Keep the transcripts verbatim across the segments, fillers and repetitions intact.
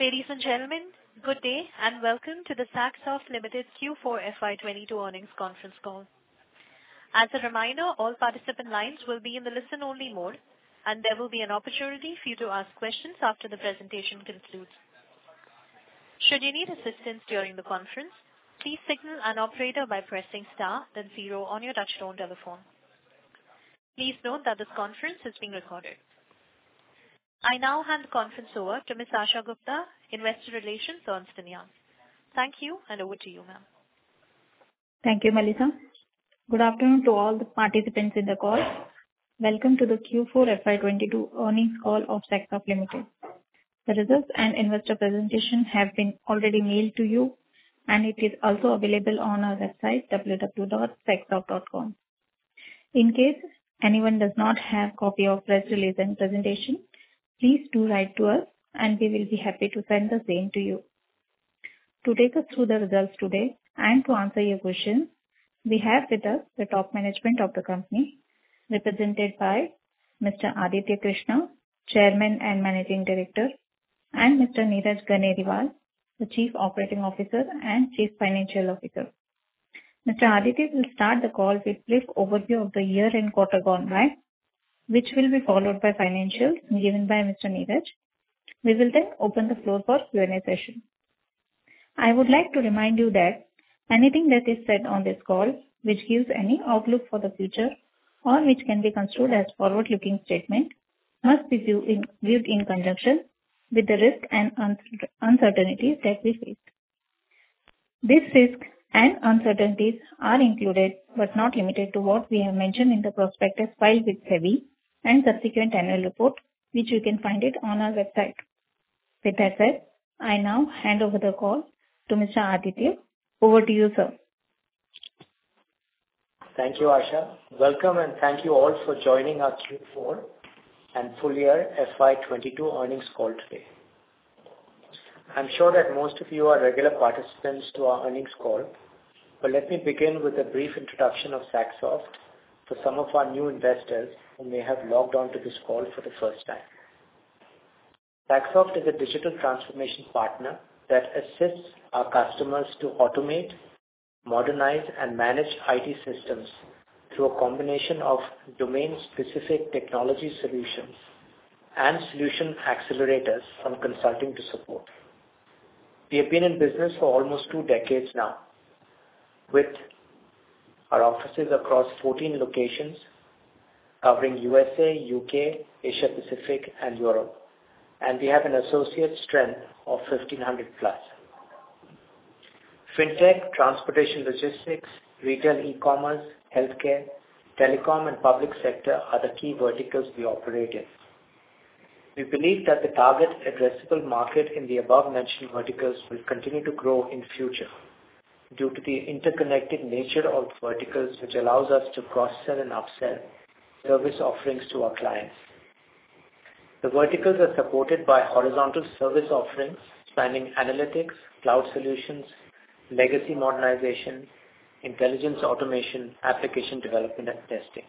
Ladies and gentlemen, good day and welcome to the Saxoft Limited Q four F Y twenty-two earnings conference call. As a reminder, all participant lines will be in the listen-only mode, and there will be an opportunity for you to ask questions after the presentation concludes. Should you need assistance during the conference, please signal an operator by pressing star then zero on your touchtone telephone. Please note that this conference is being recorded. I now hand the conference over to Miss Asha Gupta, Investor Relations, Ernst and Young. Thank you, and over to you, ma'am. Thank you, Melissa. Good afternoon to all the participants in the call. Welcome to the Q four F Y twenty-two earnings call of Saxoft Limited. The results and investor presentation have been already mailed to you, and it is also available on our website, w w w dot saxoft dot com. In case anyone does not have copy of press release and presentation, please do write to us, and we will be happy to send the same to you. To take us through the results today and to answer your questions, we have with us the top management of the company, represented by Mister Aditya Krishna, Chairman and Managing Director, and Mister Neeraj Ganeriwal, the Chief Operating Officer and Chief Financial Officer. Mister Aditya will start the call with brief overview of the year and quarter gone by, which will be followed by financials given by Mister Neeraj. We will then open the floor for Q and A session. I would like to remind you that anything that is said on this call, which gives any outlook for the future or which can be construed as forward-looking statement, must be viewed in, viewed in conjunction with the risk and uncertainties that we face. These risks and uncertainties are included but not limited to what we have mentioned in the prospectus filed with SEBI and subsequent annual report, which you can find it on our website. With that said, I now hand over the call to Mister Aditya. Over to you, sir. Thank you, Asha. Welcome and thank you all for joining our Q four and full year F Y twenty-two earnings call today. I'm sure that most of you are regular participants to our earnings call, but let me begin with a brief introduction of Saxoft for some of our new investors who may have logged on to this call for the first time. Saxoft is a digital transformation partner that assists our customers to automate, modernize, and manage I T systems through a combination of domain-specific technology solutions and solution accelerators from consulting to support. We have been in business for almost two decades now, with our offices across fourteen locations covering U S A, U K, Asia Pacific, and Europe, and we have an associate strength of fifteen hundred plus. Fintech, transportation logistics, retail e-commerce, healthcare, telecom, and public sector are the key verticals we operate in. We believe that the target addressable market in the above-mentioned verticals will continue to grow in future due to the interconnected nature of verticals, which allows us to cross-sell and upsell service offerings to our clients. The verticals are supported by horizontal service offerings spanning analytics, cloud solutions, legacy modernization, intelligence automation, application development, and testing.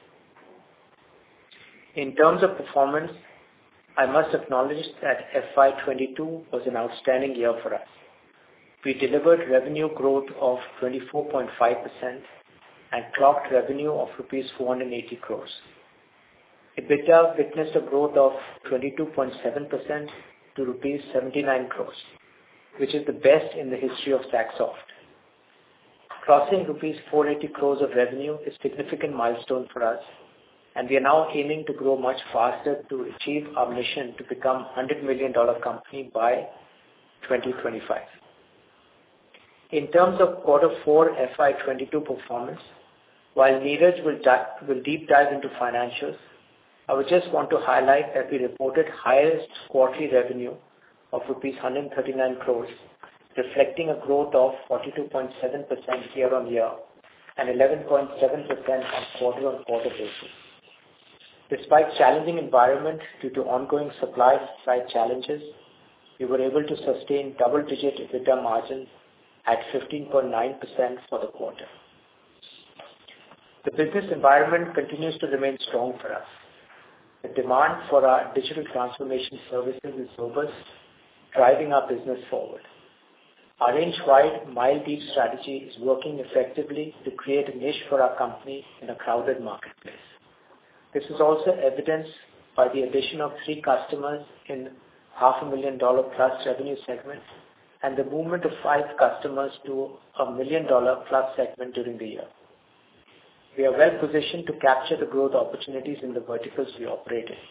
In terms of performance, I must acknowledge that F Y twenty-two was an outstanding year for us. We delivered revenue growth of twenty-four point five percent and clocked revenue of rupees four hundred eighty crores. EBITDA witnessed a growth of twenty-two point seven percent to rupees seventy-nine crores, which is the best in the history of Saxoft. Crossing rupees four hundred eighty crores of revenue is a significant milestone for us, and we are now aiming to grow much faster to achieve our mission to become a one hundred million dollars company by twenty twenty-five. In terms of quarter four F Y twenty-two performance, while Neeraj will, di- will deep dive into financials, I would just want to highlight that we reported highest quarterly revenue of rupees one hundred thirty-nine crores, reflecting a growth of forty-two point seven percent year-on-year and eleven point seven percent on quarter-on-quarter basis. Despite challenging environment due to ongoing supply side challenges, we were able to sustain double-digit EBITDA margins at fifteen point nine percent for the quarter. The business environment continues to remain strong for us. The demand for our digital transformation services is robust, driving our business forward. Our inch-wide, mile-deep strategy is working effectively to create a niche for our company in a crowded marketplace. This is also evidenced by the addition of three customers in half a million dollar plus revenue segment and the movement of five customers to a million dollar plus segment during the year. We are well positioned to capture the growth opportunities in the verticals we operate in.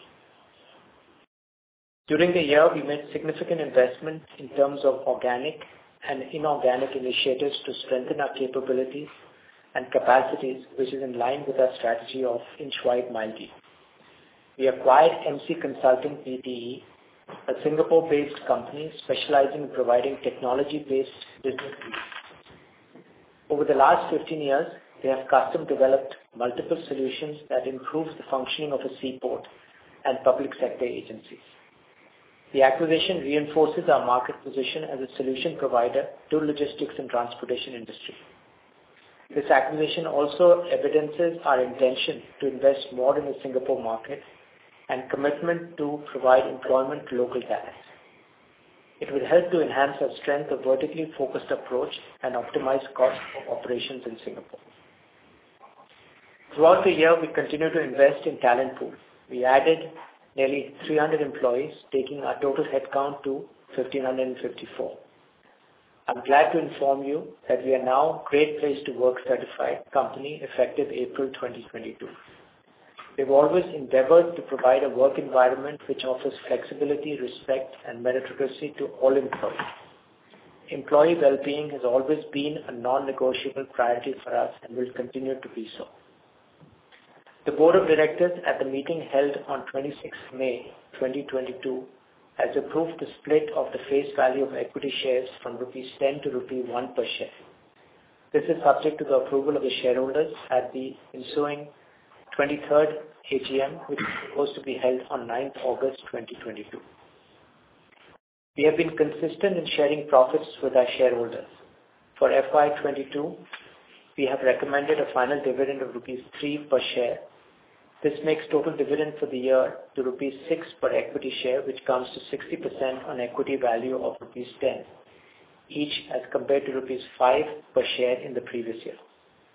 During the year, we made significant investments in terms of organic and inorganic initiatives to strengthen our capabilities and capacities, which is in line with our strategy of inch-wide, mile-deep. We acquired M C Consulting Pte. A Singapore-based company specializing in providing technology-based business leads. Over the last fifteen years, they have custom-developed multiple solutions that improve the functioning of a seaport and public sector agencies. The acquisition reinforces our market position as a solution provider to logistics and transportation industry. This acquisition also evidences our intention to invest more in the Singapore market and commitment to provide employment to local talent. It will help to enhance our strength of vertically focused approach and optimize cost of operations in Singapore. Throughout the year, we continue to invest in talent pool. We added nearly three hundred employees, taking our total headcount to one thousand five hundred fifty-four. I'm glad to inform you that we are now Great Place to Work certified company effective April twenty twenty-two. We've always endeavored to provide a work environment which offers flexibility, respect, and meritocracy to all employees. Employee well-being has always been a non-negotiable priority for us and will continue to be so. The Board of Directors at the meeting held on twenty-sixth of May twenty twenty-two has approved the split of the face value of equity shares from rupees ten to rupees one per share. This is subject to the approval of the shareholders at the ensuing twenty-third A G M, which is supposed to be held on ninth of August twenty twenty-two. We have been consistent in sharing profits with our shareholders. For F Y twenty-two, we have recommended a final dividend of rupees three per share. This makes total dividend for the year to rupees six per equity share, which comes to sixty percent on equity value of rupees ten, each as compared to rupees five per share in the previous year.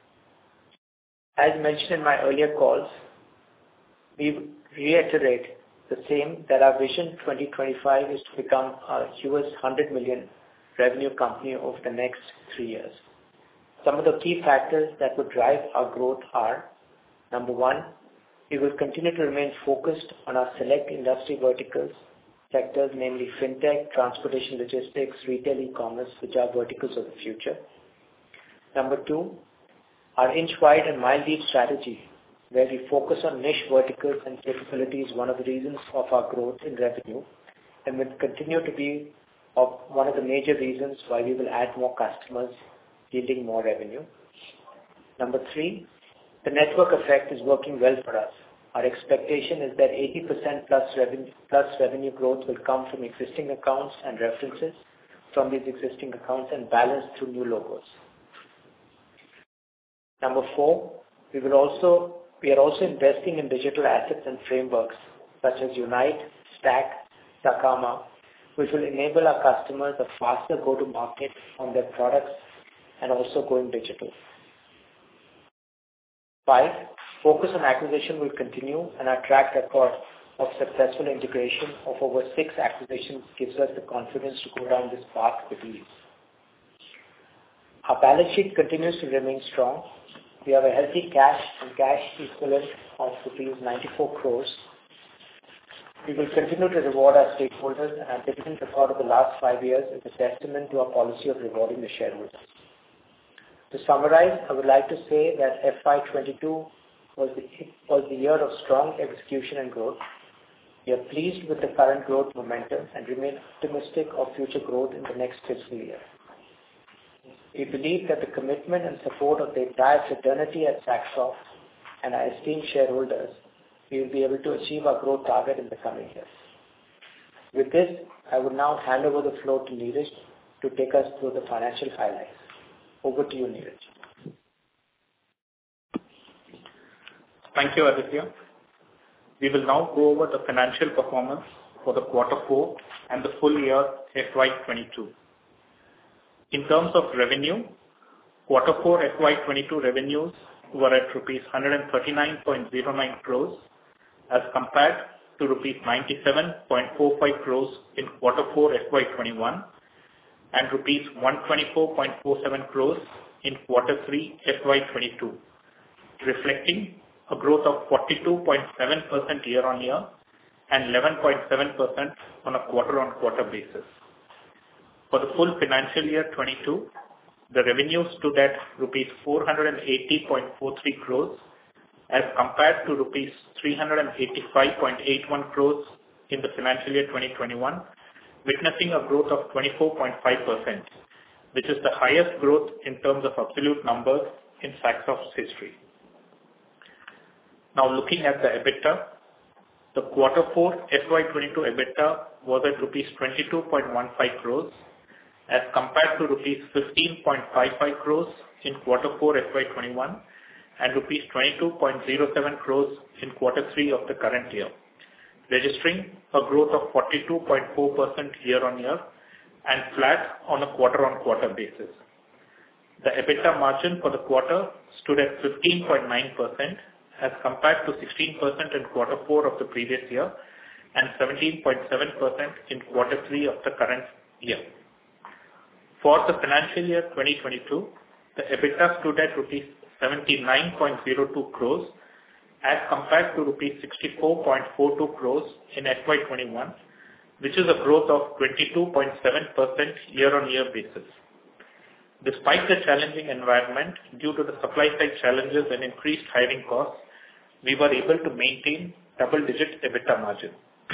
As mentioned in my earlier calls, we reiterate the same that our vision twenty twenty-five is to become a U S one hundred million revenue company over the next three years. Some of the key factors that would drive our growth are, number one, we will continue to remain focused on our select industry verticals, sectors namely fintech, transportation logistics, retail e-commerce, which are verticals of the future. Number two, our inch-wide and mile-deep strategy, where we focus on niche verticals and capabilities, one of the reasons of our growth in revenue, and will continue to be of one of the major reasons why we will add more customers, yielding more revenue. Number three, the network effect is working well for us. Our expectation is that eighty percent plus revenue, plus revenue growth will come from existing accounts and references from these existing accounts and balance through new logos. Number four, we will also we are also investing in digital assets and frameworks such as Unite, Stack, Sakama, which will enable our customers a faster go-to-market on their products and also going digital. Five, focus on acquisition will continue, and our track record of successful integration of over six acquisitions gives us the confidence to go down this path with ease. Our balance sheet continues to remain strong. We have a healthy cash and cash equivalent of rupees ninety-four crores. We will continue to reward our stakeholders, and our dividend record of the last five years is a testament to our policy of rewarding the shareholders. To summarize, I would like to say that F Y twenty-two was the, was the year of strong execution and growth. We are pleased with the current growth momentum and remain optimistic of future growth in the next fiscal year. We believe that the commitment and support of the entire fraternity at Saxoft and our esteemed shareholders, we will be able to achieve our growth target in the coming years. With this, I will now hand over the floor to Neeraj to take us through the financial highlights. Over to you, Neeraj. Thank you, Aditya. We will now go over the financial performance for the quarter four and the full year F Y twenty-two. In terms of revenue, quarter four F Y twenty-two revenues were at rupees one hundred thirty-nine point zero nine crores as compared to rupees ninety-seven point four five crores in quarter four F Y twenty-one and rupees one hundred twenty-four point four seven crores in quarter three F Y twenty-two, reflecting a growth of forty-two point seven percent year-on-year and eleven point seven percent on a quarter-on-quarter basis. For the full financial year twenty-two, the revenue stood at rupees four hundred eighty point four three crores as compared to rupees three hundred eighty-five point eight one crores in the financial year twenty twenty-one, witnessing a growth of twenty-four point five percent, which is the highest growth in terms of absolute numbers in Saxoft's history. Now looking at the EBITDA, the quarter four F Y twenty-two EBITDA was at rupees twenty-two point one five crores as compared to rupees fifteen point five five crores in quarter four F Y twenty-one and rupees twenty-two point zero seven crores in quarter three of the current year, registering a growth of forty-two point four percent year-on-year and flat on a quarter-on-quarter basis. The EBITDA margin for the quarter stood at fifteen point nine percent as compared to sixteen percent in quarter four of the previous year and seventeen point seven percent in quarter three of the current year. For the financial year twenty twenty-two, the EBITDA stood at rupees seventy-nine point zero two crores as compared to rupees sixty-four point four two crores in F Y twenty-one, which is a growth of twenty-two point seven percent year-on-year basis. Despite the challenging environment due to the supply side challenges and increased hiring costs, we were able to maintain double-digit EBITDA margin.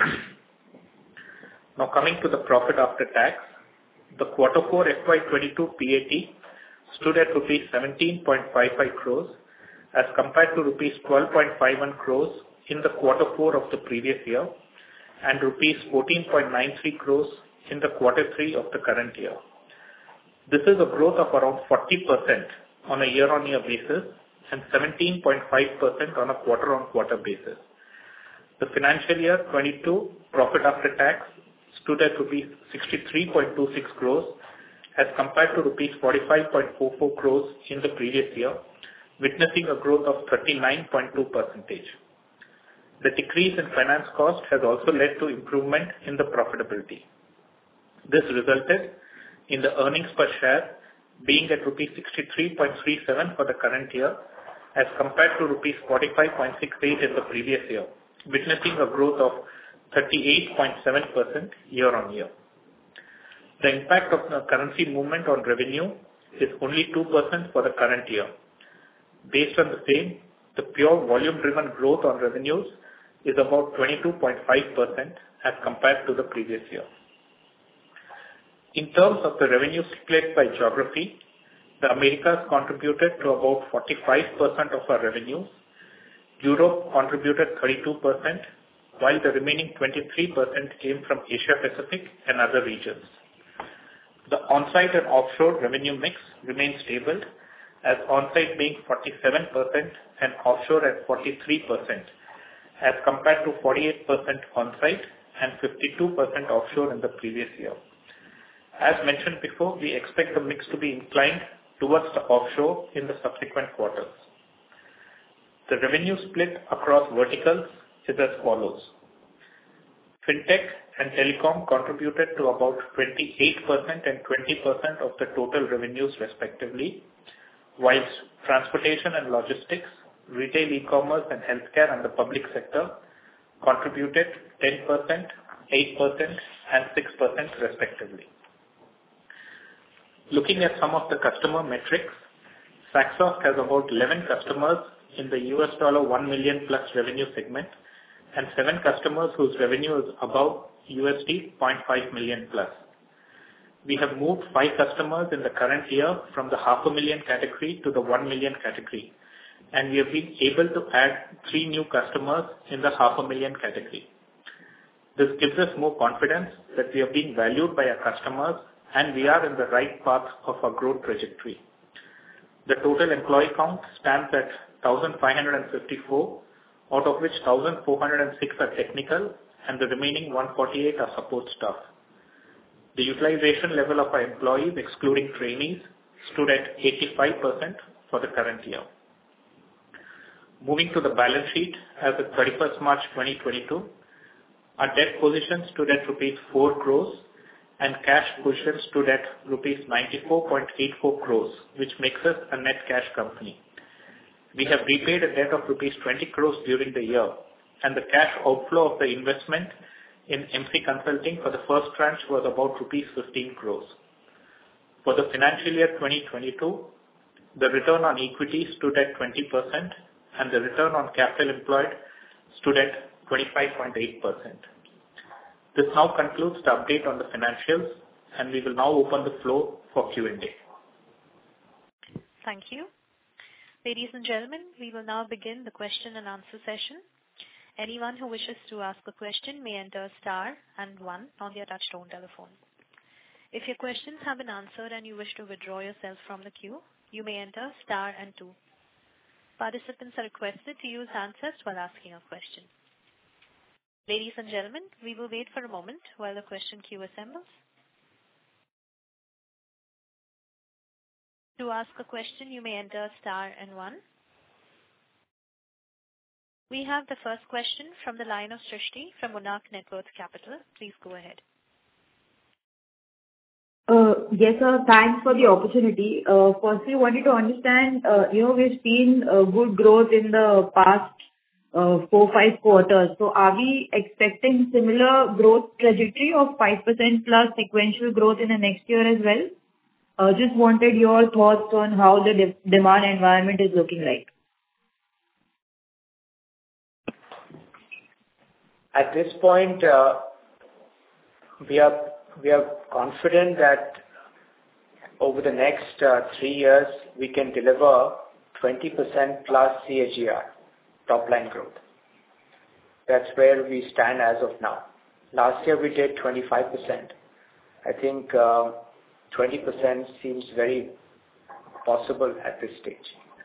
Now coming to the profit after tax, the quarter four F Y twenty-two P A T stood at rupees seventeen point five five crores as compared to rupees twelve point five one crores in the quarter four of the previous year and rupees fourteen point nine three crores in the quarter three of the current year. This is a growth of around forty percent on a year-on-year basis and seventeen point five percent on a quarter-on-quarter basis. The financial year twenty-two profit after tax stood at rupees sixty-three point two six crores as compared to rupees forty-five point four four crores in the previous year, witnessing a growth of thirty-nine point two percent. The decrease in finance cost has also led to improvement in the profitability. This resulted in the earnings per share being at rupees sixty-three point three seven for the current year as compared to rupees forty-five point six eight in the previous year, witnessing a growth of thirty-eight point seven percent year-on-year. The impact of the currency movement on revenue is only two percent for the current year. Based on the same, the pure volume-driven growth on revenues is about twenty-two point five percent as compared to the previous year. In terms of the revenue split by geography, the Americas contributed to about forty-five percent of our revenues, Europe contributed thirty-two percent, while the remaining twenty-three percent came from Asia Pacific and other regions. The on-site and offshore revenue mix remains stable, as on-site being forty-seven percent and offshore at forty-three percent, as compared to forty-eight percent on-site and fifty-two percent offshore in the previous year. As mentioned before, we expect the mix to be inclined towards the offshore in the subsequent quarters. The revenue split across verticals is as follows. Fintech and telecom contributed to about twenty-eight percent and twenty percent of the total revenues respectively, whilst transportation and logistics, retail e-commerce and healthcare and the public sector contributed ten percent, eight percent and six percent respectively. Looking at some of the customer metrics, Saxoft has about eleven customers in the U S dollar one million plus revenue segment and seven customers whose revenue is above U S D zero point five million plus. We have moved five customers in the current year from the half a million category to the one million category, and we have been able to add three new customers in the half a million category. This gives us more confidence that we are being valued by our customers and we are in the right path of our growth trajectory. The total employee count stands at one thousand five hundred fifty-four, out of which one thousand four hundred six are technical and the remaining one hundred forty-eight are support staff. The utilization level of our employees, excluding trainees, stood at eighty-five percent for the current year. Moving to the balance sheet, as of thirty-first March twenty twenty-two, our debt position stood at rupees four crores and cash position stood at rupees ninety-four point eight four crores, which makes us a net cash company. We have repaid a debt of rupees twenty crores during the year, and the cash outflow of the investment in M C Consulting for the first tranche was about rupees fifteen crores. For the financial year twenty twenty-two, the return on equity stood at twenty percent and the return on capital employed stood at twenty-five point eight percent. This now concludes the update on the financials, and we will now open the floor for Q and A. Thank you. Ladies and gentlemen, we will now begin the question and answer session. Anyone who wishes to ask a question may enter star and one on their touchtone telephone. If your questions have been answered and you wish to withdraw yourself from the queue, you may enter star and two. Participants are requested to use handsets while asking a question. Ladies and gentlemen, we will wait for a moment while the question queue assembles. To ask a question, you may enter star and one. We have the first question from the line of Srishti from Monarch Networth Capital. Please go ahead. Uh, yes, sir. Thanks for the opportunity. Uh, firstly, wanted to understand, uh, you know, we've seen uh, good growth in the past uh, four, five quarters. So are we expecting similar growth trajectory of five percent plus sequential growth in the next year as well? Uh, just wanted your thoughts on how the de- demand environment is looking like. At this point, uh, we are we are confident that over the next uh, three years we can deliver twenty percent plus C A G R, top line growth. That's where we stand as of now. Last year we did twenty-five percent. I think uh, twenty percent seems very possible at this stage.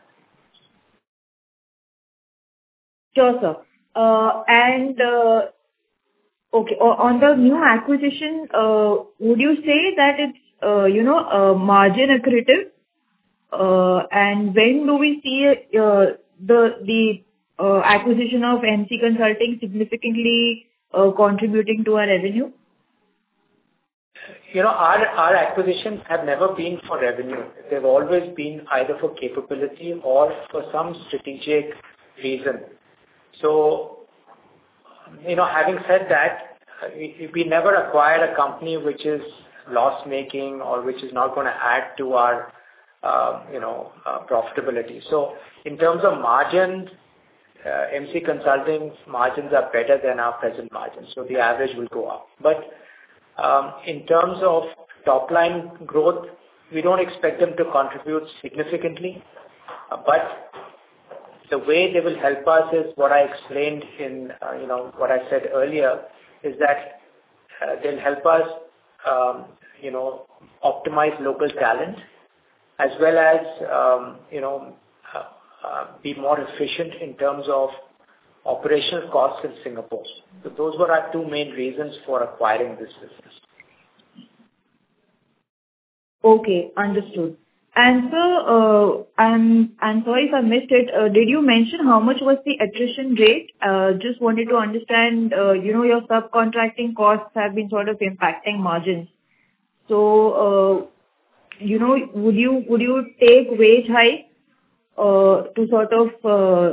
Sure, sir. Uh, and uh, okay, on the new acquisition, uh, would you say that it's uh, you know uh, margin accretive? Uh, and when do we see uh, the the uh, acquisition of M C Consulting significantly uh, contributing to our revenue? You know, our our acquisitions have never been for revenue. They've always been either for capability or for some strategic reason. So, you know, having said that, we, we never acquired a company which is loss-making or which is not going to add to our, uh, you know, uh, profitability. So, in terms of margins, uh, M C Consulting's margins are better than our present margins. So, the average will go up. But um, in terms of top-line growth, we don't expect them to contribute significantly. Uh, but the way they will help us is what I explained in, uh, you know, what I said earlier, is that uh, they'll help us, um, you know, optimize local talent as well as, um, you know, uh, uh, be more efficient in terms of operational costs in Singapore. So those were our two main reasons for acquiring this business. Okay, understood. And sir, uh, I'm I'm sorry if I missed it. Uh, did you mention how much was the attrition rate? Uh, just wanted to understand. Uh, you know, your subcontracting costs have been sort of impacting margins. So, uh, you know, would you would you take wage hike uh, to sort of uh,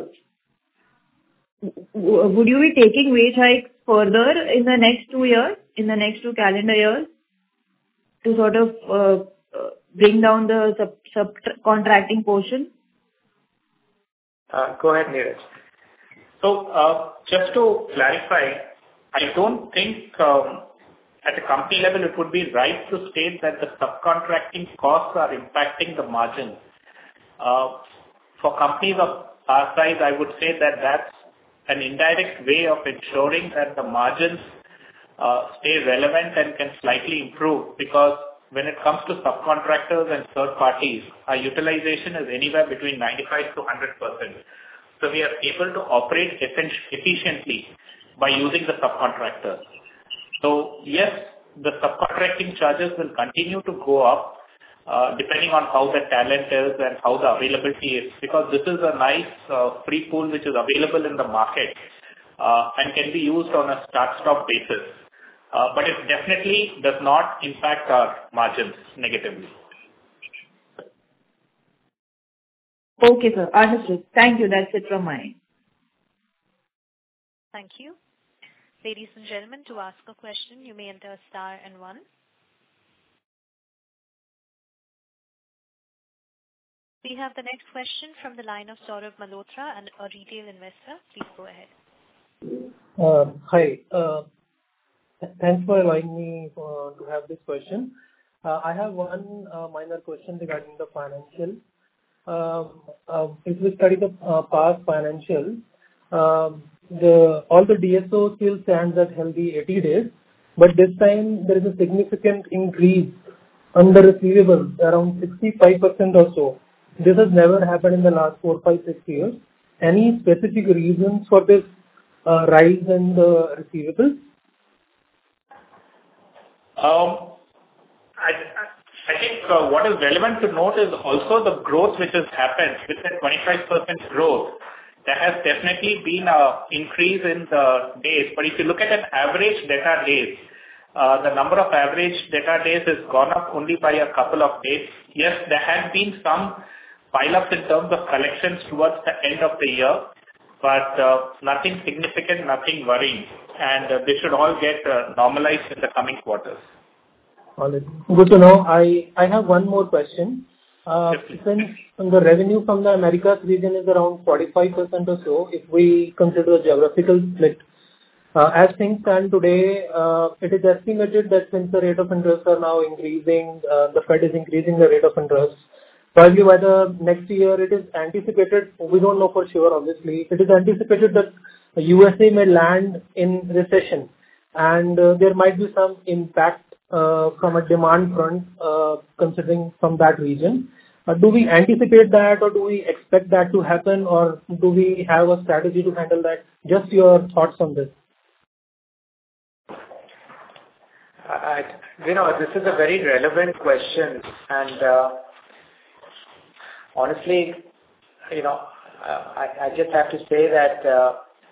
w- would you be taking wage hikes further in the next two years, in the next two calendar years, to sort of uh, uh, bring down the sub subcontracting portion? Uh, go ahead, Neeraj. So, uh, just to clarify, I don't think um, at a company level it would be right to state that the subcontracting costs are impacting the margin. Uh, for companies of our size, I would say that that's an indirect way of ensuring that the margins uh, stay relevant and can slightly improve, because when it comes to subcontractors and third parties, our utilization is anywhere between ninety-five to one hundred percent. So we are able to operate efficiently by using the subcontractors. So yes, the subcontracting charges will continue to go up uh, depending on how the talent is and how the availability is, because this is a nice uh, free pool which is available in the market uh, and can be used on a start-stop basis. Uh, but it definitely does not impact our margins negatively. Okay, sir. Understood. Thank you. That's it from my end. Thank you. Ladies and gentlemen, to ask a question, you may enter star and one. We have the next question from the line of Saurabh Malhotra, and a retail investor. Please go ahead. Uh, Hi. Uh, Thanks for allowing me uh, to have this question. Uh, I have one uh, minor question regarding the financial. Um, uh, If we study the uh, past financial, um, the all the D S O still stands at healthy eighty days, but this time there is a significant increase on the receivables, around sixty-five percent or so. This has never happened in the last four, five, six years. Any specific reasons for this uh, rise in the receivables? Um, I, I think uh, what is relevant to note is also the growth which has happened with the twenty-five percent growth. There has definitely been an increase in the days. But if you look at an average data days, uh, the number of average data days has gone up only by a couple of days. Yes, there has been some pile-ups in terms of collections towards the end of the year, but uh, nothing significant, nothing worrying. And uh, they should all get uh, normalized in the coming quarters. All right. Good to know. I I have one more question. Uh, Yes, Since the revenue from the Americas region is around forty-five percent or so, if we consider the geographical split, uh, as things stand today, uh, it is estimated that since the rate of interest are now increasing, uh, the Fed is increasing the rate of interest. Probably by the next year, it is anticipated, we don't know for sure, obviously, it is anticipated that U S A may land in recession, and uh, there might be some impact uh, from a demand front, uh, considering from that region. Uh, do we anticipate that, or do we expect that to happen, or do we have a strategy to handle that? Just your thoughts on this. I, you know, this is a very relevant question, and uh, honestly, you know, I, I just have to say that, uh,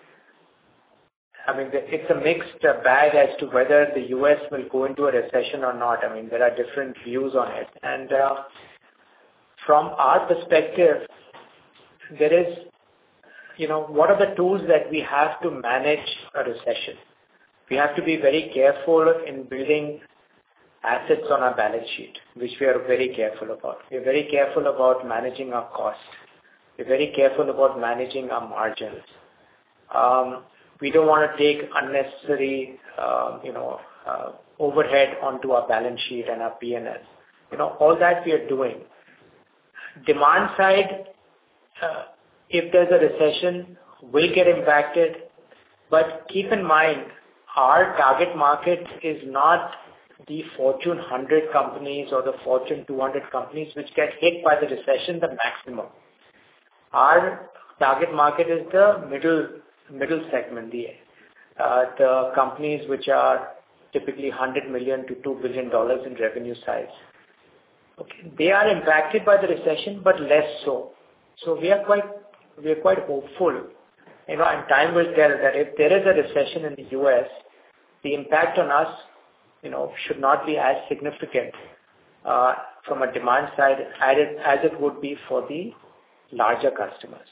I mean, it's a mixed bag as to whether the U S will go into a recession or not. I mean, there are different views on it. And uh, from our perspective, there is, you know, what are the tools that we have to manage a recession? We have to be very careful in building assets on our balance sheet, which we are very careful about. We're very careful about managing our costs. We're very careful about managing our margins. Um, we don't want to take unnecessary, uh, you know, uh, overhead onto our balance sheet and our P and L. You know, all that we are doing. Demand side, uh, if there's a recession, will get impacted. But keep in mind, our target market is not the Fortune one hundred companies or the Fortune two hundred companies which get hit by the recession the maximum. Our target market is the middle middle segment, the uh, the companies which are typically one hundred million to two billion dollars in revenue size. Okay, they are impacted by the recession, but less so. So we are quite we are quite hopeful. You know, and time will tell that if there is a recession in the U S, the impact on us, you know, should not be as significant uh, from a demand side as it, as it would be for the larger customers.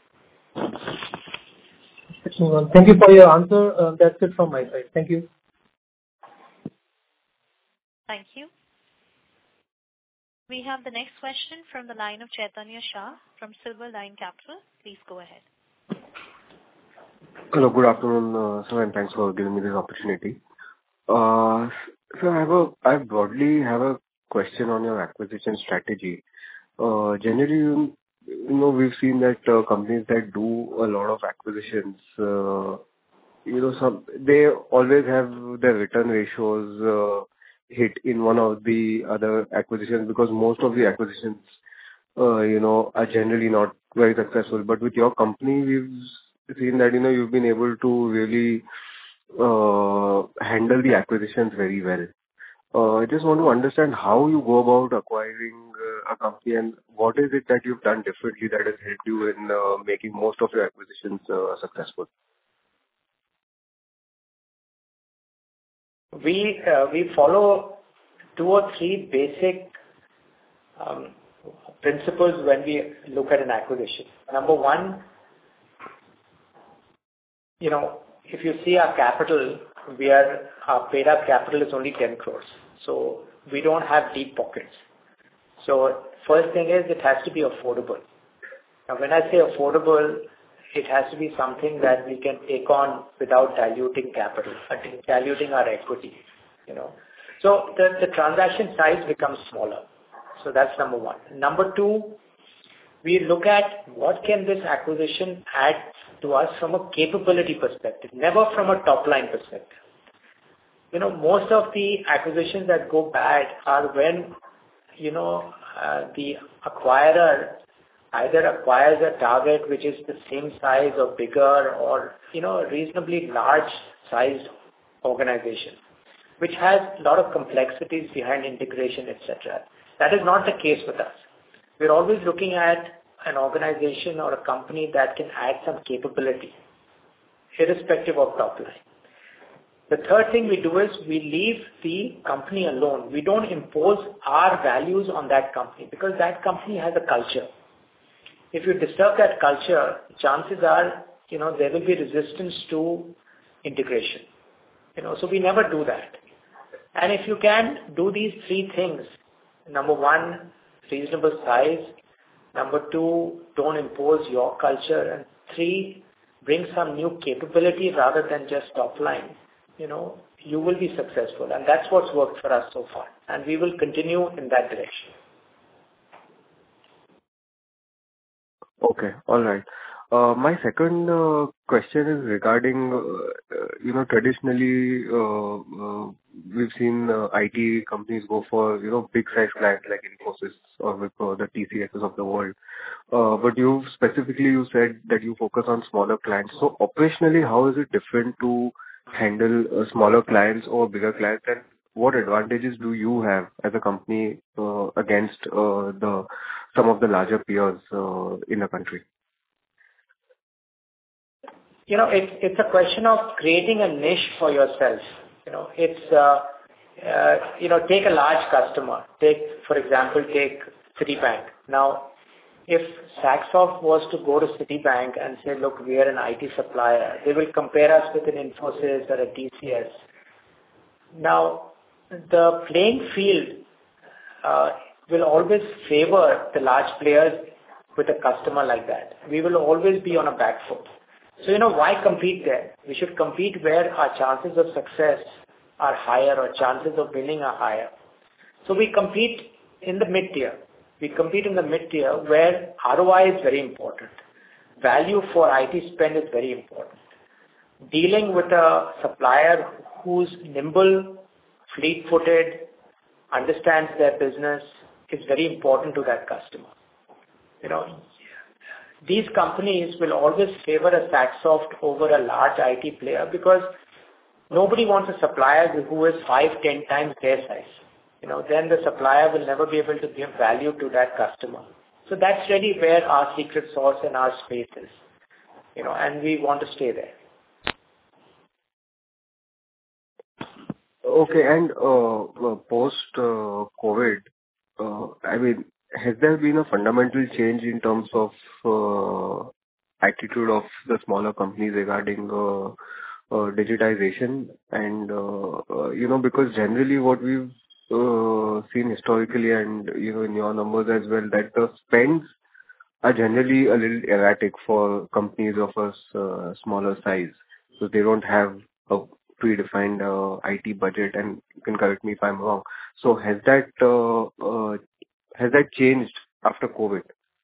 Thank you for your answer. Uh, that's it from my side. Thank you. Thank you. We have the next question from the line of Chaitanya Shah from Silver Line Capital. Please go ahead. Hello, good afternoon, uh, sir, and thanks for giving me this opportunity. Uh, so I have a, I broadly have a question on your acquisition strategy. Uh, generally, you, you know, we've seen that uh, companies that do a lot of acquisitions, uh, you know, some they always have their return ratios uh, hit in one of the other acquisitions because most of the acquisitions, uh, you know, are generally not very successful. But with your company, we've seen that, you know, you've been able to really uh, handle the acquisitions very well. Uh, I just want to understand how you go about acquiring uh, a company, and what is it that you've done differently that has helped you in uh, making most of your acquisitions uh, successful? We uh, we follow two or three basic um, principles when we look at an acquisition. Number one, you know, if you see our capital, we are our paid up capital is only ten crores, so we don't have deep pockets. So first thing is it has to be affordable. Now, when I say affordable, it has to be something that we can take on without diluting capital, or diluting our equity, you know. So the, the transaction size becomes smaller. So that's number one. Number two, we look at what can this acquisition add to us from a capability perspective, never from a top line perspective. You know, most of the acquisitions that go bad are when, you know, uh, the acquirer either acquires a target which is the same size or bigger, or, you know, a reasonably large sized organization, which has a lot of complexities behind integration, et cetera. That is not the case with us. We're always looking at an organization or a company that can add some capability, irrespective of top line. The third thing we do is we leave the company alone. We don't impose our values on that company, because that company has a culture. If you disturb that culture, chances are, you know, there will be resistance to integration. You know, so we never do that. And if you can do these three things, number one, reasonable size. Number two, don't impose your culture. And three, bring some new capability rather than just top line. You know, you will be successful. And that's what's worked for us so far. And we will continue in that direction. Okay. All right. Uh, My second uh, question is regarding, uh, uh, you know, traditionally, uh, uh, we've seen uh, I T companies go for, you know, big size clients like Infosys or with uh, the T C Ss of the world. Uh, But you specifically, you said that you focus on smaller clients. So operationally, how is it different to handle uh, smaller clients or bigger clients? And what advantages do you have as a company uh, against uh, the some of the larger peers uh, in the country? You know, it's it's a question of creating a niche for yourself. You know, it's uh, uh, you know, take a large customer. Take, for example, take Citibank. Now, if Saxoft was to go to Citibank and say, look, we are an I T supplier, they will compare us with an Infosys or a T C S. Now, the playing field uh, will always favor the large players with a customer like that. We will always be on a back foot. So, you know, why compete there? We should compete where our chances of success are higher or chances of winning are higher. So we compete in the mid-tier. We compete in the mid-tier where R O I is very important. Value for I T spend is very important. Dealing with a supplier who's nimble, fleet-footed, understands their business is very important to that customer. You know, these companies will always favor a Saxoft over a large I T player, because nobody wants a supplier who is five, ten times their size. You know, then the supplier will never be able to give value to that customer. So that's really where our secret sauce and our space is. You know, and we want to stay there. Okay. And uh, uh, post uh, COVID, uh, I mean, has there been a fundamental change in terms of uh, attitude of the smaller companies regarding uh, uh, digitization? And, uh, uh, you know, because generally what we've uh, seen historically and, you know, in your numbers as well, that the spends are generally a little erratic for companies of a s- uh, smaller size. So they don't have a predefined uh, I T budget, and you can correct me if I'm wrong. So has that uh, uh, has that changed after COVID?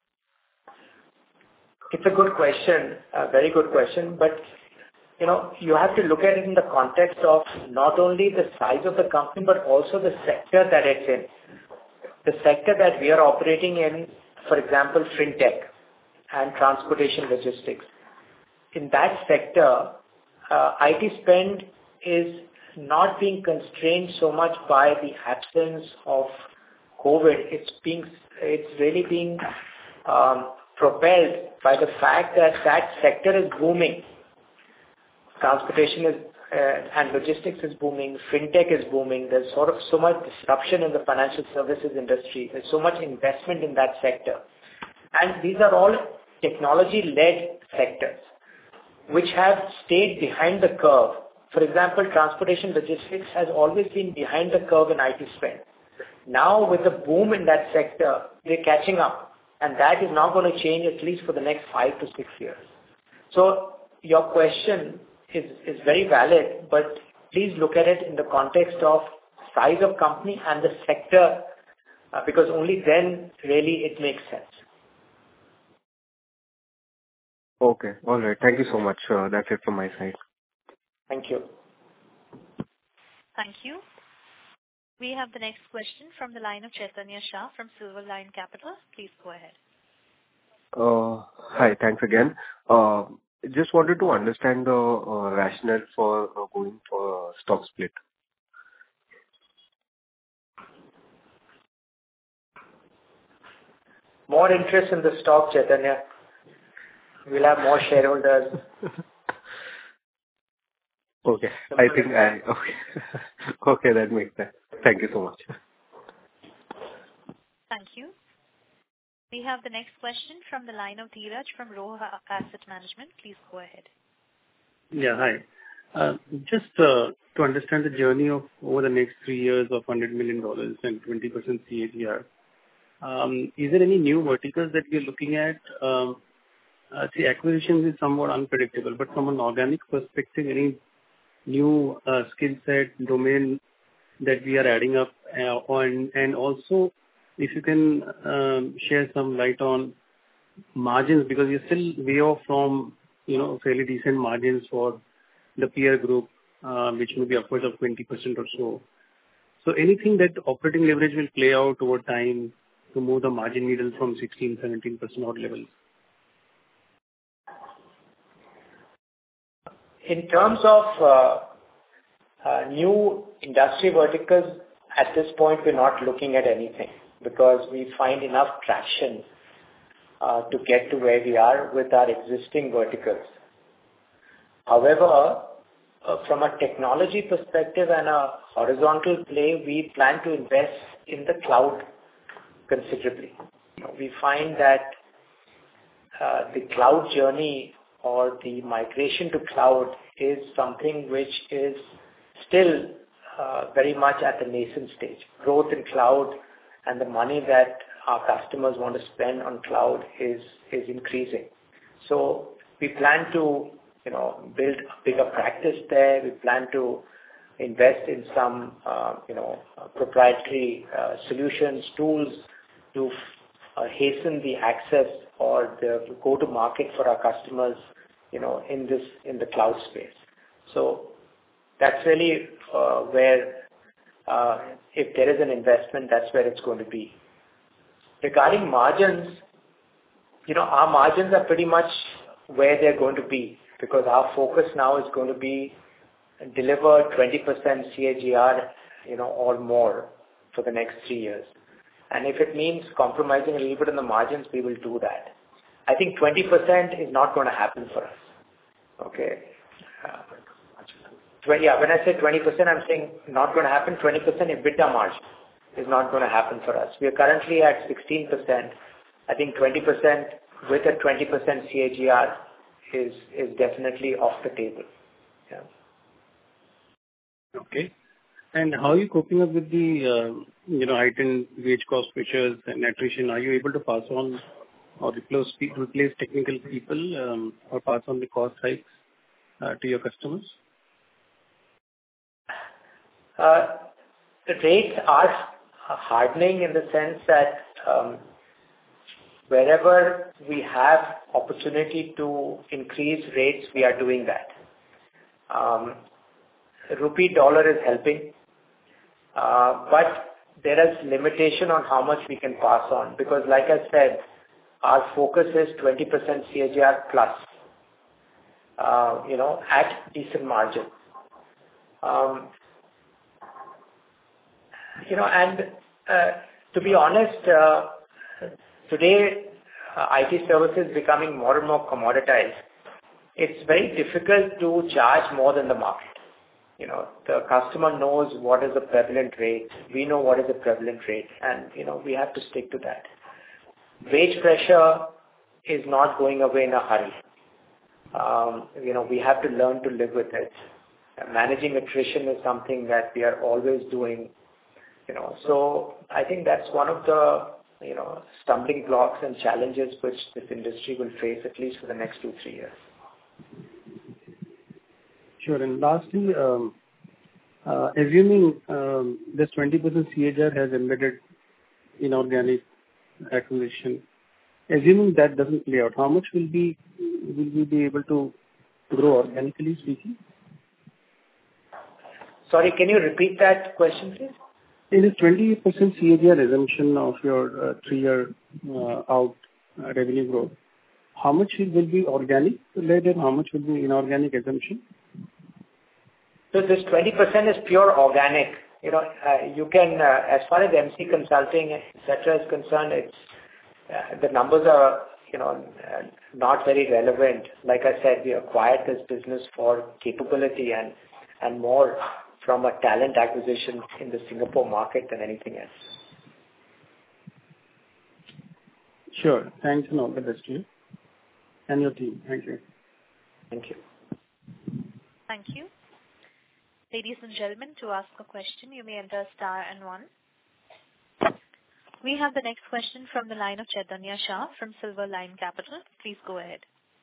It's a good question, a very good question, but you know, you have to look at it in the context of not only the size of the company, but also the sector that it's in. The sector that we are operating in, for example, fintech and transportation logistics. in that sector, uh, I T spend is not being constrained so much by the absence of COVID. It's being, it's really being um, propelled by the fact that that sector is booming. Transportation is uh, and logistics is booming. Fintech is booming. There's sort of so much disruption in the financial services industry. There's so much investment in that sector, and these are all technology-led sectors which have stayed behind the curve. For example, transportation logistics has always been behind the curve in I T spend. Now, with the boom in that sector, they're catching up, and that is not going to change at least for the next five to six years. So, your question is, is very valid, but please look at it in the context of size of company and the sector, uh, because only then really it makes sense. Okay. All right. Thank you so much. Uh, that's it from my side. Thank you. Thank you. We have the next question from the line of Chaitanya Shah from Silver Line Capital. Please go ahead. Uh, hi. Thanks again. Uh, just wanted to understand the uh, rationale for uh, going for a stock split. More interest in the stock, Chaitanya. We'll have more shareholders. Okay. I think I... Okay. Okay, that makes sense. Thank you so much. Thank you. We have the next question from the line of Dheeraj from Roha Asset Management. Please go ahead. Yeah, hi. Uh, just uh, to understand the journey of over the next three years of one hundred million dollars and twenty percent C A G R, um, is there any new verticals that we are looking at? Um, uh, see, acquisitions is somewhat unpredictable, but from an organic perspective, any new uh, skill set, domain that we are adding up uh, on, and also if you can um, share some light on margins, because you're still way off from, you know, fairly decent margins for the peer group, uh, which may be upwards of twenty percent or so. So anything that operating leverage will play out over time to move the margin needle from sixteen, seventeen percent odd levels? In terms of uh, uh, new industry verticals, at this point we're not looking at anything because we find enough traction uh, to get to where we are with our existing verticals. However, uh, from a technology perspective and a horizontal play, we plan to invest in the cloud considerably. We find that uh, the cloud journey or the migration to cloud is something which is still uh, very much at the nascent stage. Growth in cloud and the money that our customers want to spend on cloud is, is increasing. So we plan to, you know, build a bigger practice there. We plan to invest in some, uh, you know, uh, proprietary uh, solutions, tools to uh, hasten the access or the go-to-market for our customers, you know, in this, in the cloud space. So that's really uh, where, uh, if there is an investment, that's where it's going to be. Regarding margins, you know, our margins are pretty much where they're going to be because our focus now is going to be deliver twenty percent C A G R, you know, or more for the next three years. And if it means compromising a little bit on the margins, we will do that. I think twenty percent is not going to happen for us. Okay. Uh, twenty, yeah, when I say twenty percent, I'm saying not going to happen. twenty percent EBITDA margin is not going to happen for us. We are currently at sixteen percent. I think twenty percent with a twenty percent C A G R is, is definitely off the table. Yeah. Okay. And how are you coping up with the, uh, you know, heightened wage cost pressures and attrition? Are you able to pass on or replace, replace technical people um, or pass on the cost hikes uh, to your customers? Uh, the rates are hardening in the sense that um, wherever we have opportunity to increase rates, we are doing that. Um, rupee dollar is helping, uh, but there is limitation on how much we can pass on because, like I said, our focus is twenty percent C A G R plus. uh, you know, at decent margin. Um, you know, and uh, to be honest, uh, today uh, I T services becoming more and more commoditized. It's very difficult to charge more than the market. You know, the customer knows what is the prevalent rate. We know what is the prevalent rate, and you know, we have to stick to that. Wage pressure is not going away in a hurry. Um, you know, we have to learn to live with it. Managing attrition is something that we are always doing. You know, so I think that's one of the, you know, stumbling blocks and challenges which this industry will face at least for the next two, three years. Sure. And lastly, um, uh, assuming um, this twenty percent C A G R has embedded inorganic acquisition, assuming that doesn't play out, how much will be will we be able to grow organically speaking? Sorry, can you repeat that question, please? In this twenty percent C A G R assumption of your uh, three-year uh, out uh, revenue growth, how much will be organic led and how much will be inorganic assumption? So this twenty percent is pure organic. You know, uh, you can, uh, as far as M C Consulting, et cetera is concerned, it's, uh, the numbers are, you know, uh, not very relevant. Like I said, we acquired this business for capability and, and more from a talent acquisition in the Singapore market than anything else. Sure. Thanks and all the best to you and your team. Thank you. Thank you. Thank you. Ladies and gentlemen, to ask a question, you may enter star and one. We have the next question from the line of Chaitanya Shah from Silver Line Capital. Please go ahead.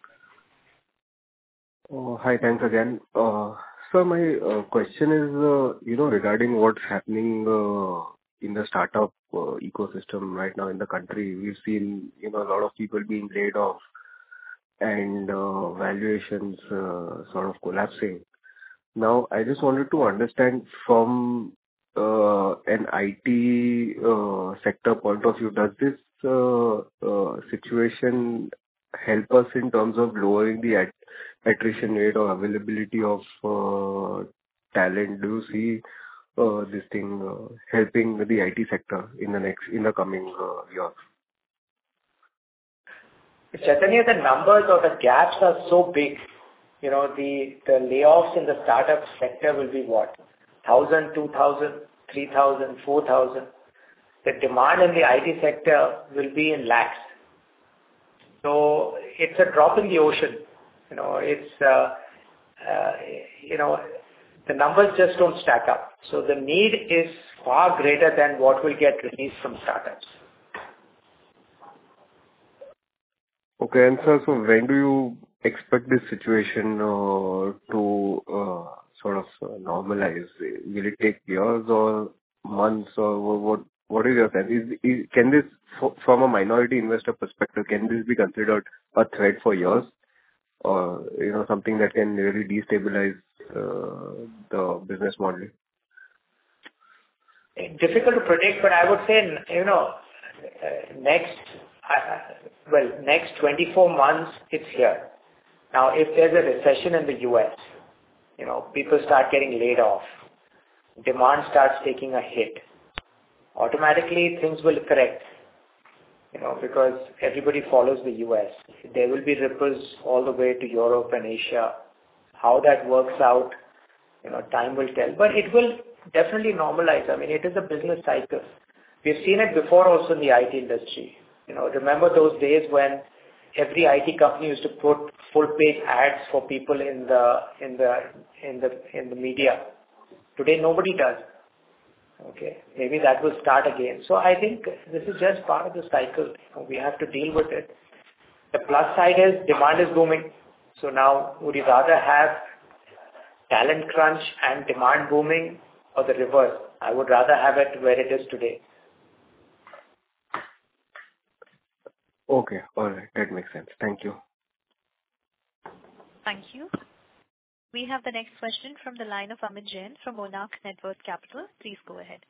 Oh, hi, thanks again. Uh, so my uh, question is, uh, you know, regarding what's happening uh, in the startup uh, ecosystem right now in the country. We've seen, you know, a lot of people being laid off and uh, valuations uh, sort of collapsing. Now, I just wanted to understand from uh, an I T uh, sector point of view, does this uh, uh, situation help us in terms of lowering the at- attrition rate or availability of uh, talent? Do you see uh, this thing uh, helping the I T sector in the next, in the coming uh, years? Chaitanya, the numbers or the gaps are so big. You know, the, the layoffs in the startup sector will be what? one thousand, two thousand, three thousand, four thousand. The demand in the I T sector will be in lakhs. So it's a drop in the ocean. You know, it's, uh, uh, you know, the numbers just don't stack up. So the need is far greater than what will get released from startups. Okay, and sir, so when do you expect this situation uh, to uh, sort of uh, normalize? Will it take years or months, or what? What is your sense? Is, is, can this, f- from a minority investor perspective, can this be considered a threat for years, or you know something that can really destabilize uh, the business model? Difficult to predict, but I would say, you know, uh, next, uh, well, next twenty-four months, it's here. Now, if there's a recession in the U S, you know, people start getting laid off, demand starts taking a hit, automatically things will correct, you know, because everybody follows the U S. There will be ripples all the way to Europe and Asia. How that works out, you know, time will tell. But it will definitely normalize. I mean, it is a business cycle. We've seen it before also in the I T industry. You know, remember those days when every I T company used to put full page ads for people in the in the in the in the media. Today nobody does. Okay, maybe that will start again. So I think this is just part of the cycle. We have to deal with it. The plus side is demand is booming. So now, would you rather have talent crunch and demand booming, or the reverse? I would rather have it where it is today. Okay, all right, that makes sense. Thank you. Thank you. We have the next question from the line of Amit Jain from Monarch Network Capital. Please go ahead.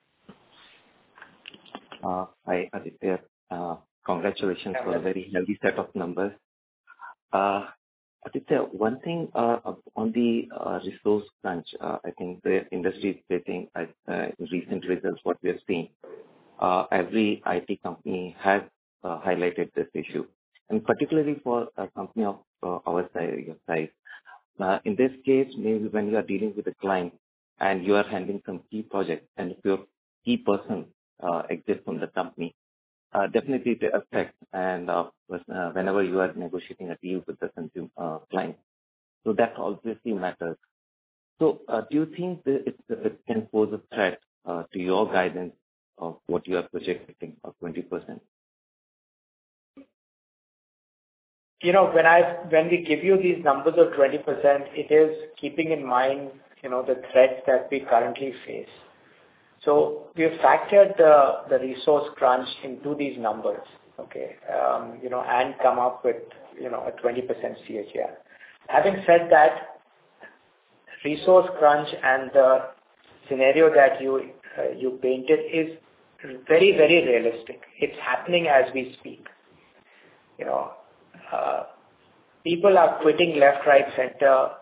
Uh, hi, Aditya. Uh, congratulations for a very healthy set of numbers. Uh, Aditya, one thing uh, on the uh, resource crunch, uh, I think the industry is facing uh, uh, recent results, what we have seen. Uh, every I T company has uh, highlighted this issue, and particularly for a company of uh, our size, your size. Uh, in this case, maybe when you are dealing with a client and you are handling some key projects, and if your key person uh, exits from the company, uh, definitely it affects. And uh, uh, whenever you are negotiating a deal with the consumer uh, client, so that obviously matters. So, uh, do you think that it, it can pose a threat uh, to your guidance of what you are projecting of twenty percent? You know, when I when we give you these numbers of twenty percent, it is keeping in mind, you know, the threats that we currently face. So we have factored the the resource crunch into these numbers, okay, um, you know, and come up with, you know, a twenty percent C A G R. Having said that, resource crunch and the scenario that you uh, you painted is very, very realistic. It's happening as we speak. You know, uh, people are quitting left, right, center.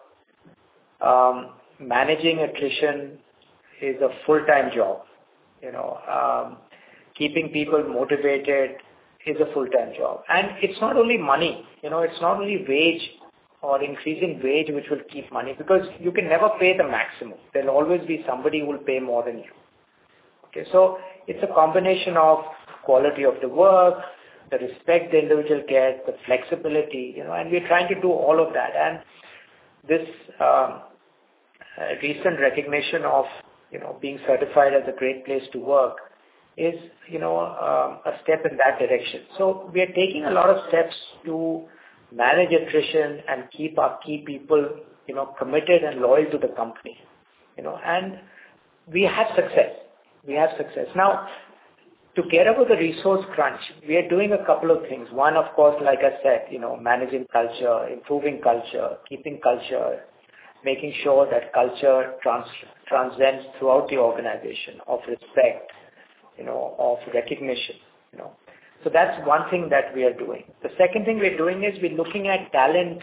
Um, managing attrition is a full-time job. You know, um, keeping people motivated is a full-time job. And it's not only money. You know, it's not only wage or increasing wage which will keep money, because you can never pay the maximum. There'll always be somebody who will pay more than you. Okay, so it's a combination of quality of the work, the respect the individual gets, the flexibility, you know, and we're trying to do all of that. And this um, uh, recent recognition of, you know, being certified as a great place to work is, you know, um, a step in that direction. So we are taking a lot of steps to manage attrition and keep our key people, you know, committed and loyal to the company, you know, and we have success. We have success. Now, to get over the resource crunch, we are doing a couple of things. One, of course, like I said, you know, managing culture, improving culture, keeping culture, making sure that culture trans- transcends throughout the organization of respect, you know, of recognition, you know. So that's one thing that we are doing. The second thing we're doing is we're looking at talent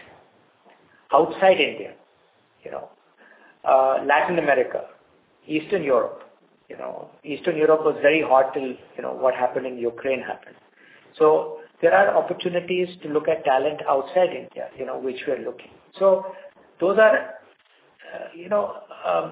outside India, you know, uh, Latin America, Eastern Europe. You know, Eastern Europe was very hot till, you know, what happened in Ukraine happened. So there are opportunities to look at talent outside India, you know, which we are looking. So those are, uh, you know, um,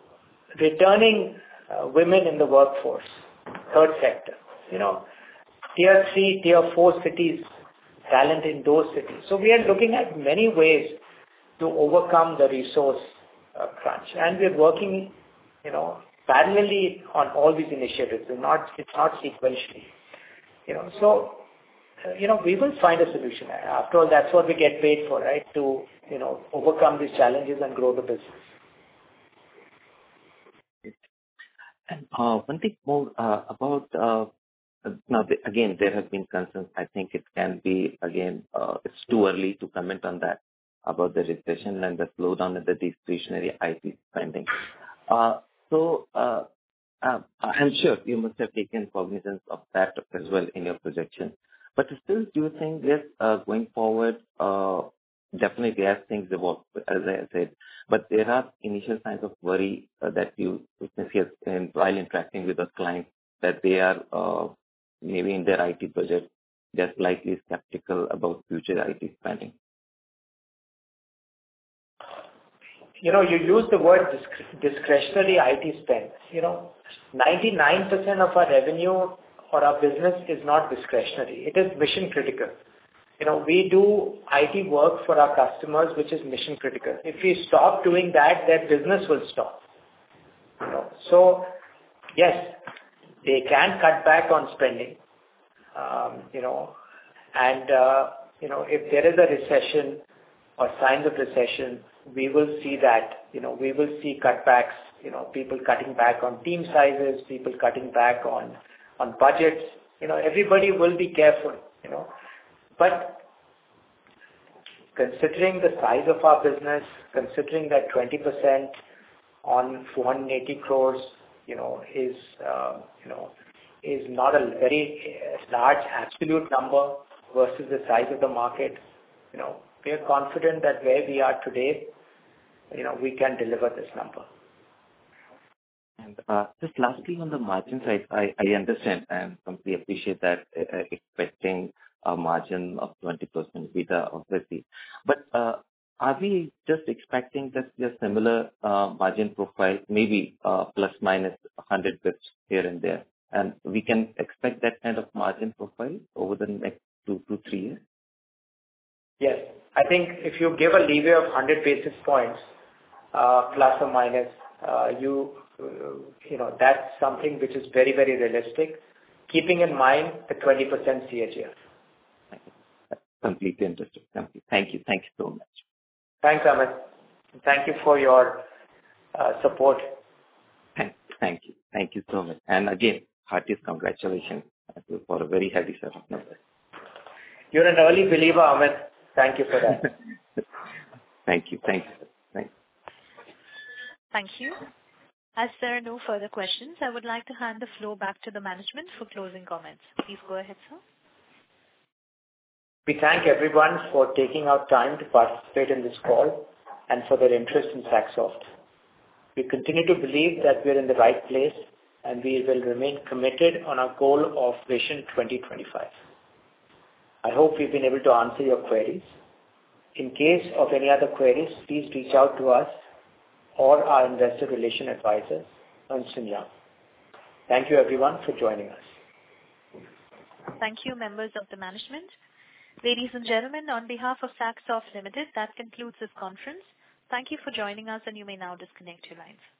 returning uh, women in the workforce, third sector, you know, tier three, tier four cities, talent in those cities. So we are looking at many ways to overcome the resource uh, crunch. And we're working, you know, parallelly on all these initiatives. It's not, it's not sequentially. You know, so, uh, you know, we will find a solution. After all, that's what we get paid for, right? To, you know, overcome these challenges and grow the business. And uh, one thing more uh, about, uh, now the, again, there have been concerns. I think it can be, again, uh, it's too early to comment on that, about the recession and the slowdown in the discretionary I T spending. Uh, so uh, uh, I'm sure you must have taken cognizance of that as well in your projection. But still, do you think, yes, uh, going forward, uh, definitely as things evolve, as I said, but there are initial signs of worry uh, that you witness here in, while interacting with the clients, that they are uh, maybe in their I T budget, they're slightly skeptical about future I T spending. You know, you use the word disc- discretionary I T spend. You know, ninety-nine percent of our revenue or our business is not discretionary. It is mission critical. You know, we do I T work for our customers, which is mission critical. If we stop doing that, their business will stop. You know, so yes, they can cut back on spending. Um, you know, and uh, you know, if there is a recession or signs of recession, we will see that. You know, we will see cutbacks. You know, people cutting back on team sizes, people cutting back on on budgets. You know, everybody will be careful. You know. But considering the size of our business, considering that twenty percent on four hundred eighty crores, you know, is, uh, you know, is not a very large absolute number versus the size of the market, you know, we are confident that where we are today, you know, we can deliver this number. And uh, just lastly, on the margin side, I, I understand and completely appreciate that uh, expecting a margin of twenty percent EBITDA, obviously. But uh, are we just expecting that a similar uh, margin profile, maybe uh, plus minus one hundred bits here and there, and we can expect that kind of margin profile over the next two to three years? Yes. I think if you give a leeway of one hundred basis points, uh, plus or minus, uh, you you know, that's something which is very, very realistic, keeping in mind the twenty percent C A G R. Completely understood. Thank you. Thank you so much. Thanks, Amit. Thank you for your uh, support. Thank, thank you. Thank you so much. And again, heartiest congratulations for a very heavy set of numbers. You're an early believer, Amit. Thank you for that. Thank you. Thank you. Thank you. Thank you. As there are no further questions, I would like to hand the floor back to the management for closing comments. Please go ahead, sir. We thank everyone for taking out time to participate in this call and for their interest in Saxoft. We continue to believe that we are in the right place and we will remain committed on our goal of Vision twenty twenty-five. I hope we've been able to answer your queries. In case of any other queries, please reach out to us or our investor relation advisor, Ernst and Young. Thank you everyone for joining us. Thank you, members of the management. Ladies and gentlemen, on behalf of Saxoft Limited, that concludes this conference. Thank you for joining us, and you may now disconnect your lines.